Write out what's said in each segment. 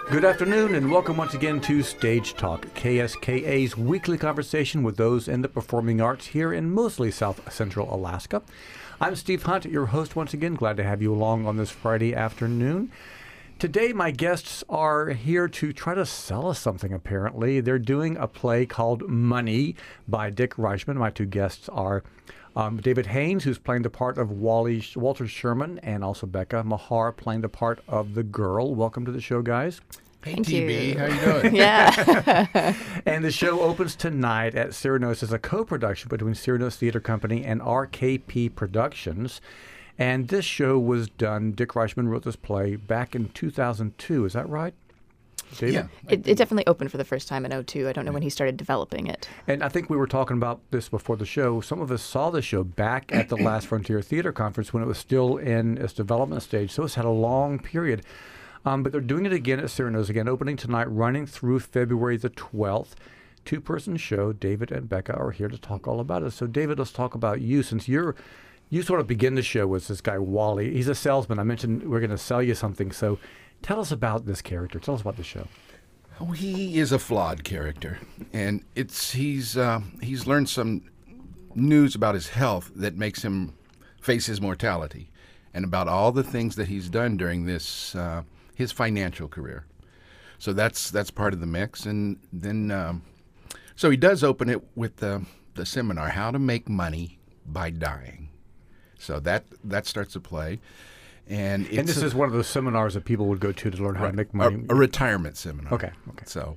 Good afternoon and welcome once again to Stage Talk, KSKA's weekly conversation with those in the performing arts here in mostly South Central Alaska. I'm Steve Hunt, your host once again. Glad to have you along on this Friday afternoon. Today my guests are here to try to sell us something apparently. They're doing a play called Money by Dick Reichman. My two guests are David Haynes, who's playing the part of Walter Sherman, and also Becca Mahar playing the part of the girl. Welcome to the show, guys. Hey, Thank TB, you. how you doing? Yeah. And the show opens tonight at Cyrano as a co-production between Cyrano Theater Company and RKP Productions. And this show was done, Dick Reichman wrote this play back in 2002. Is that right, David? Yeah. It definitely opened for the first time in '02. I don't know when he started developing it. And I think we were talking about this before the show. Some of us saw the show back at the last Frontier Theater Conference when it was still in its development stage. So it's had a long period. But they're doing it again at Cyrano's again, opening tonight, running through February the 12th. Two-person show. David and Becca are here to talk all about it. So, David, let's talk about you. Since you sort of begin the show with this guy, Wally. He's a salesman. I mentioned we're going to sell you something. So tell us about this character. Tell us about the show. Oh, he is a flawed character, and he's learned some news about his health that makes him face his mortality, and about all the things that he's done during this his financial career. So that's part of the mix, and then so he does open it with the seminar, How to Make Money by Dying. So that starts to play. And this is one of those seminars that people would go to learn how to make money. A retirement seminar. Okay. So,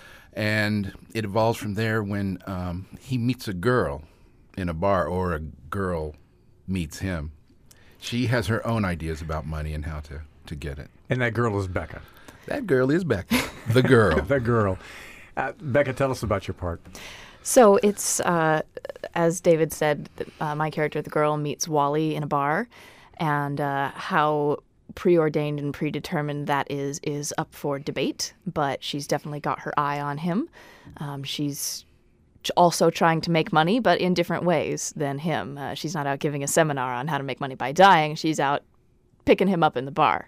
and it evolves from there when he meets a girl in a bar, or a girl meets him. She has her own ideas about money and how to get it. And that girl is Becca. That girl is Becca, the girl. The girl. Becca, tell us about your part. So it's, as David said, my character, the girl, meets Wally in a bar, and how preordained and predetermined that is up for debate, but she's definitely got her eye on him. She's also trying to make money, but in different ways than him. She's not out giving a seminar on how to make money by dying. She's out picking him up in the bar.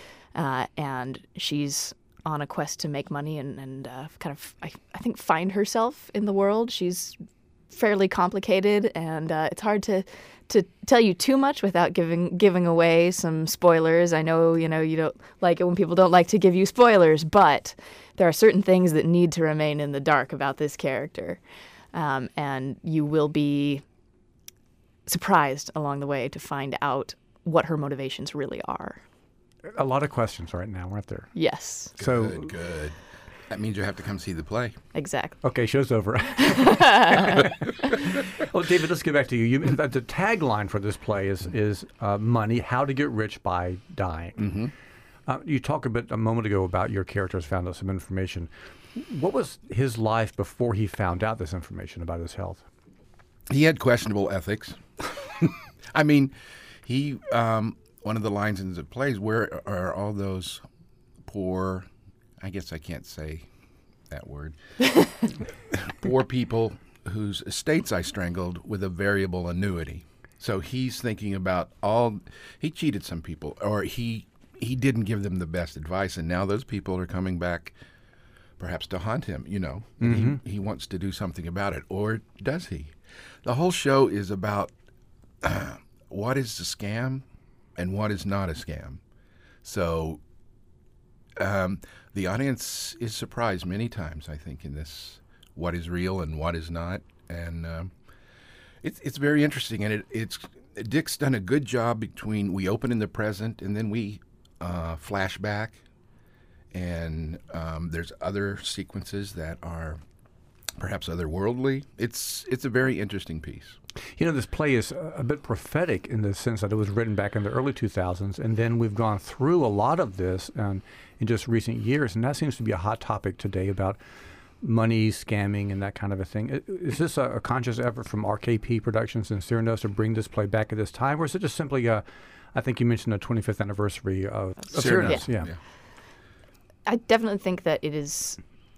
And she's on a quest to make money and kind of, I think, find herself in the world. She's fairly complicated, and it's hard to tell you too much without giving away some spoilers. I know, you don't like it when people don't like to give you spoilers, but there are certain things that need to remain in the dark about this character. And you will be surprised along the way to find out what her motivations really are. A lot of questions right now, aren't there? Yes. Good. That means you have to come see the play. Exactly. Okay, show's over. Well, David, let's get back to you. The tagline for this play is money, how to get rich by dying. Mm-hmm. You talked a moment ago about your characters found out some information. What was his life before he found out this information about his health? He had questionable ethics. I mean, he one of the lines in the play is, where are all those poor, I guess I can't say that word, poor people whose estates I strangled with a variable annuity. So he's thinking about he cheated some people, or he didn't give them the best advice, and now those people are coming back perhaps to haunt him, Mm-hmm. He wants to do something about it, or does he? The whole show is about what is a scam and what is not a scam. So the audience is surprised many times, I think, in this, what is real and what is not. And it's very interesting. And Dick's done a good job between, we open in the present and then we flash back. And there's other sequences that are perhaps otherworldly. It's a very interesting piece. This play is a bit prophetic in the sense that it was written back in the early 2000s, and then we've gone through a lot of this in just recent years, and that seems to be a hot topic today about money, scamming, and that kind of a thing. Is this a conscious effort from RKP Productions and Cyrano to bring this play back at this time, or is it just simply I think you mentioned the 25th anniversary of Cyrano? Yeah. I definitely think that it is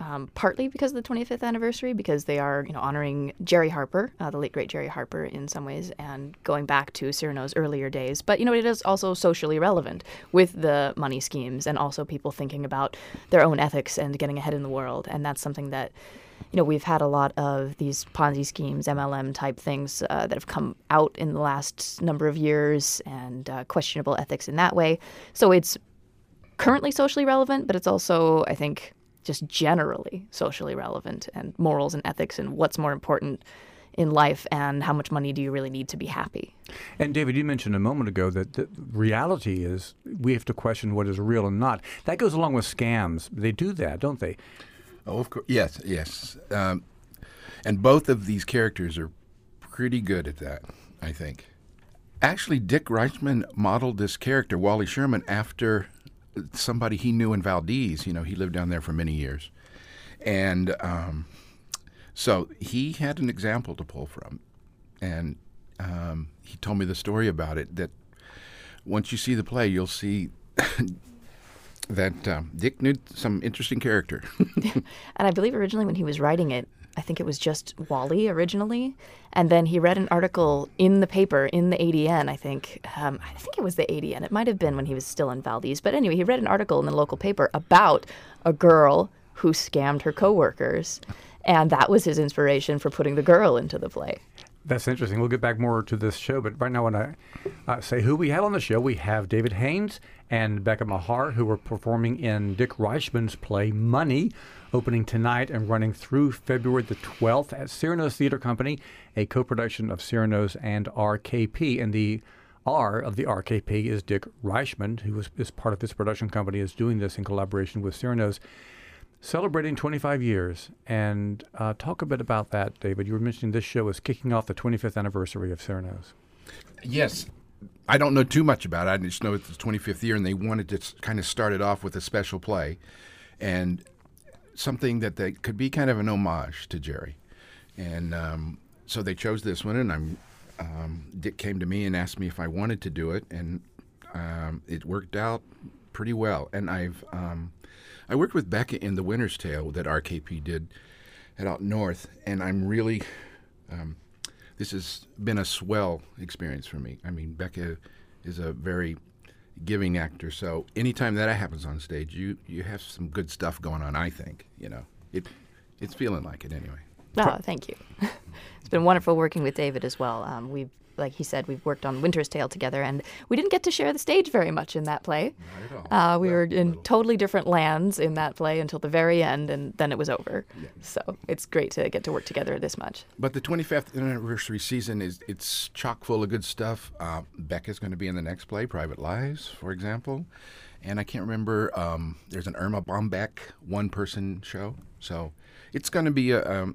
partly because of the 25th anniversary, because they are, honoring Jerry Harper, the late great Jerry Harper, in some ways, and going back to Cyrano's earlier days. But it is also socially relevant with the money schemes and also people thinking about their own ethics and getting ahead in the world. And that's something that we've had a lot of these Ponzi schemes, MLM type things that have come out in the last number of years, and questionable ethics in that way. So it's currently socially relevant, but it's also, I think, just generally socially relevant, and morals and ethics and what's more important in life and how much money do you really need to be happy. And David, you mentioned a moment ago that the reality is we have to question what is real and not. That goes along with scams. They do that, don't they? Oh, of course. Yes. And both of these characters are pretty good at that, I think. Actually, Dick Reichman modeled this character, Wally Sherman, after somebody he knew in Valdez. He lived down there for many years. And so he had an example to pull from. And he told me the story about it, that once you see the play, you'll see that Dick knew some interesting character. And I believe originally when he was writing it, I think it was just Wally originally. And then he read an article in the paper, in the ADN, I think. I think it was the ADN. It might have been when he was still in Valdez. But anyway, he read an article in the local paper about a girl who scammed her coworkers. And that was his inspiration for putting the girl into the play. That's interesting. We'll get back more to this show, but right now I want to say who we have on the show. We have David Haynes and Becca Mahar, who are performing in Dick Reichman's play Money, opening tonight and running through February the 12th at Cyrano's Theater Company, a co-production of Cyrano's and RKP. And the R of the RKP is Dick Reichman, who is part of this production company, is doing this in collaboration with Cyrano's, celebrating 25 years. And talk a bit about that, David. You were mentioning this show is kicking off the 25th anniversary of Cyrano's. Yes. I don't know too much about it. I just know it's the 25th year, and they wanted to kind of start it off with a special play and something that they could be kind of an homage to Jerry. And so they chose this one, and Dick came to me and asked me if I wanted to do it, and it worked out pretty well. And I worked with Becca in The Winter's Tale that RKP did out north, and I'm really this has been a swell experience for me. I mean, Becca is a very giving actor, so anytime that happens on stage, you have some good stuff going on, I think. It's feeling like it anyway. Oh, thank you. It's been wonderful working with David as well. Like he said, we've worked on Winter's Tale together, and we didn't get to share the stage very much in that play. Not at all. We were in totally different lands in that play until the very end, and then it was over. Yeah. So it's great to get to work together this much. But the 25th anniversary season it's chock full of good stuff. Becca's going to be in the next play, Private Lives, for example. And I can't remember, there's an Irma Bombeck one-person show. So it's going to be an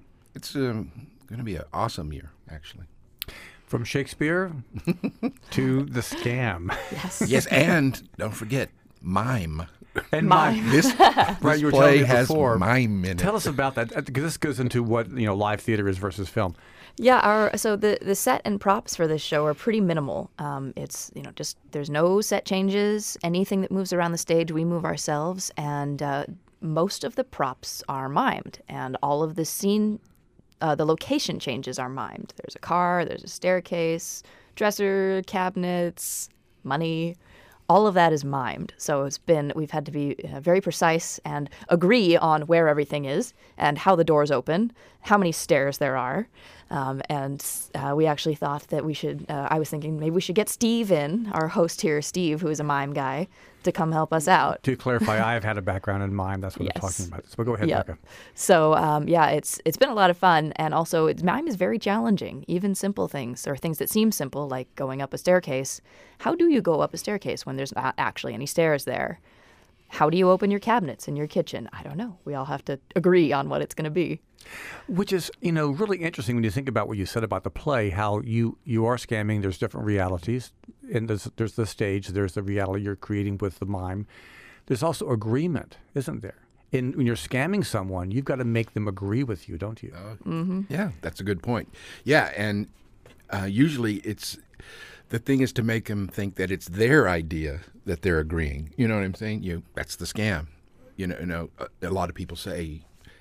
awesome year, actually. From Shakespeare to the scam. Yes. Yes, and don't forget, mime. And Mime. This Right, you were telling play me has before. mime in it. Tell us about that, because this goes into what live theater is versus film. Yeah, so the set and props for this show are pretty minimal. It's just there's no set changes. Anything that moves around the stage, we move ourselves, and most of the props are mimed, and all of the scene. The location changes are mimed. There's a car, there's a staircase, dresser, cabinets, money. All of that is mimed. So we've had to be very precise and agree on where everything is and how the doors open, how many stairs there are. And we actually thought that I was thinking maybe we should get Steve in, our host here, Steve, who is a mime guy, to come help us out. To clarify, I have had a background in mime. That's what Yes. I'm talking about. So go ahead, Yep. Becca. So, it's been a lot of fun. And also, mime is very challenging. Even simple things, or things that seem simple, like going up a staircase. How do you go up a staircase when there's not actually any stairs there? How do you open your cabinets in your kitchen? I don't know. We all have to agree on what it's going to be. Which is, really interesting when you think about what you said about the play, how you are scamming. There's different realities. And there's the stage. There's the reality you're creating with the mime. There's also agreement, isn't there? When you're scamming someone, you've got to make them agree with you, don't you? Yeah, that's a good point. Yeah, and usually the thing is to make them think that it's their idea that they're agreeing. You know what I'm saying? That's the scam. A lot of people say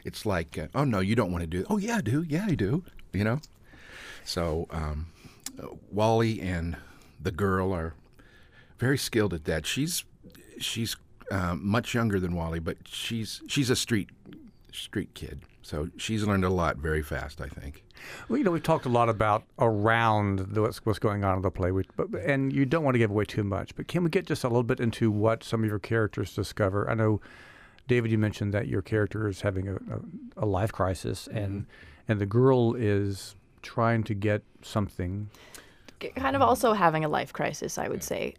It's like, oh, no, you don't want to do it. Oh, yeah, I do. Yeah, I do. You know? So Wally and the girl are very skilled at that. She's much younger than Wally, but she's a street kid. So she's learned a lot very fast, I think. Well, we've talked a lot about around what's going on in the play, and you don't want to give away too much. But can we get just a little bit into what some of your characters discover? I know, David, you mentioned that your character is having a life crisis, and the girl is trying to get something. Kind of also having a life crisis, I would say.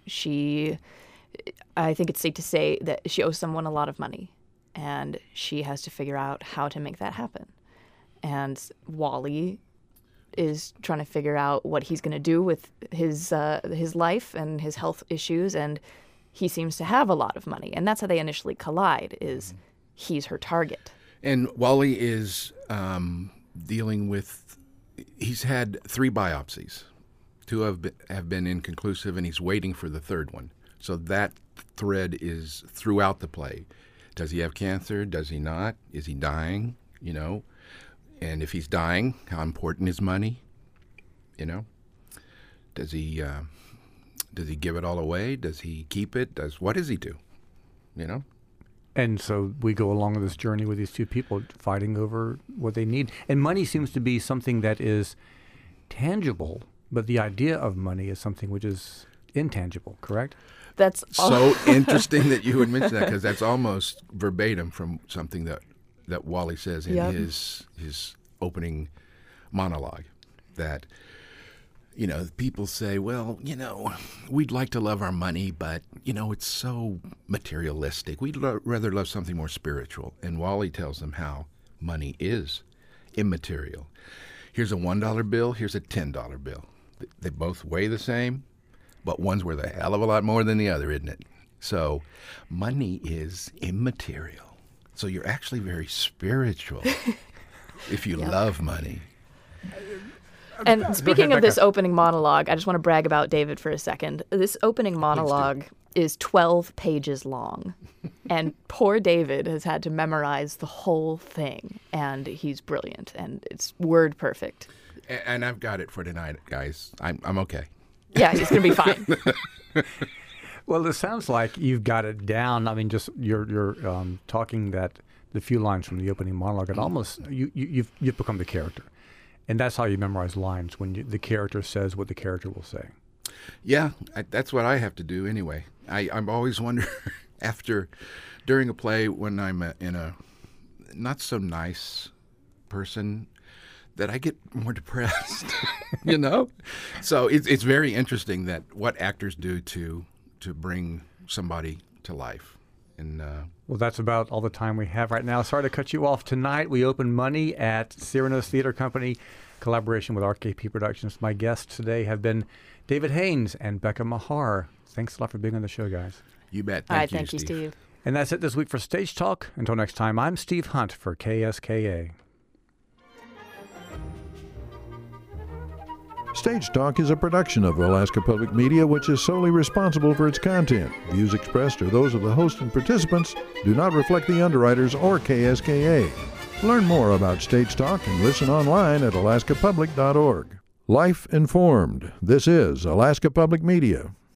I think it's safe to say that she owes someone a lot of money, and she has to figure out how to make that happen. And Wally is trying to figure out what he's going to do with his life and his health issues, and he seems to have a lot of money, and that's how they initially collide. Is he's her target, and Wally is dealing with. He's had 3 biopsies. 2 have been inconclusive, and he's waiting for the 3rd one. So that thread is throughout the play. Does he have cancer? Does he not? Is he dying? You know. And if he's dying, how important is money? You know, does he give it all away? Does he keep it? What does he do? You know. And so we go along this journey with these 2 people fighting over what they need. And money seems to be something that is tangible, but the idea of money is something which is intangible. Correct? That's so interesting that you would mention that, because that's almost verbatim from something that Wally says in his opening monologue, that, you know, people say, well, you know, we'd like to love our money, but, you know, it's so materialistic. We'd rather love something more spiritual. And Wally tells them how money is immaterial. Here's a $1 bill, here's a $10 bill. They both weigh the same, but one's worth a hell of a lot more than the other, isn't it? So money is immaterial. So you're actually very spiritual if you love money. And speaking of this opening monologue, I just want to brag about David for a second. This opening monologue is 12 pages long, and poor David has had to memorize the whole thing, and he's brilliant, and it's word perfect. And I've got it for tonight, guys. I'm okay. Yeah, he's going to be fine. Well, it sounds like you've got it down. I mean, just you're talking that the few lines from the opening monologue, and almost you've become the character, and that's how you memorize lines, when the character says what the character will say. Yeah, that's what I have to do anyway. I'm always wondering during a play when I'm in a not so nice person, that I get more depressed, you know? So it's very interesting that what actors do to bring somebody to life. And well, that's about all the time we have right now. Sorry to cut you off tonight. We open Money at Cyrano's Theater Company, collaboration with RKP Productions. My guests today have been David Haynes and Becca Mahar. Thanks a lot for being on the show, guys. You bet. All right, thank you, Steve. And that's it this week for Stage Talk. Until next time, I'm Steve Hunt for KSKA. Stage Talk is a production of Alaska Public Media, which is solely responsible for its content. Views expressed are those of the host and participants, do not reflect the underwriters or KSKA. Learn more about Stage Talk and listen online at alaskapublic.org. Life informed. This is Alaska Public Media.